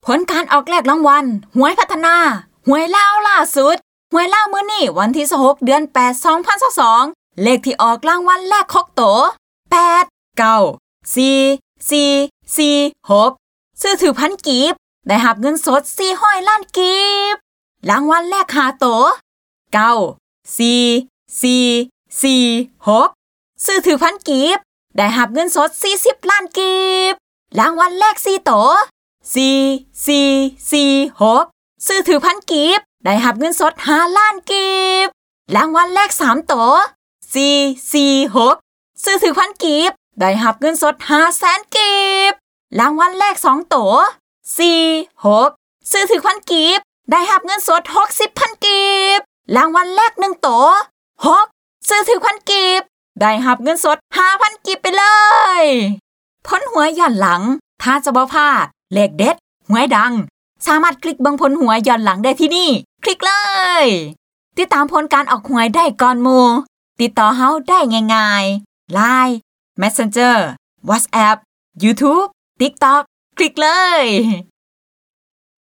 ผลการออกแลกรางวัลหวยพัฒนาหวยลาวล่าสุดหวยลาวมื้อนี้วันที่16เดือน8 2022เลขที่ออกรางวัลแรก6ตัว8 9 4 4 4 6ซื้อถือพันกีบได้รับเงินสด400ล้านกีบรางวัลแรก5ตัว9 4 4 4 6ซื้อถือพันกีบได้รับเงินสด40ล้านกีบรางวัลแรก4ตัว4 4 4 6ซื้อถือพันกีบได้รับเงินสด5ล้านกีบรางวัลแรก3ตัว4 4 6ซื้อถือพันกีบได้รับเงินสด500,000กีบรางวัลแรก2ตัว4 6ซื้อถือพันกีบได้รับเงินสด60,000กีบรางวัลแรก1ตัว6ซื้อถือพันกีบได้รับเงินสด5,000กีบไปเลยผลหวยย้อนหลังถ้าจะบ่พลาดเลขเด็ดหวยดังสามารถคลิกเบิ่งผลหวยย้อนหลังได้ที่นี่คลิกเลยติดตามผลการออกหวยได้ก่อนหมู่ติดต่อเฮาได้ง่ายๆ LINE Messenger WhatsApp YouTube TikTok คลิกเลย